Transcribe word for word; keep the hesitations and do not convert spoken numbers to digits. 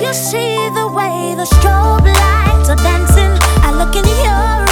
you see the way the strobe lights are dancing? I look in your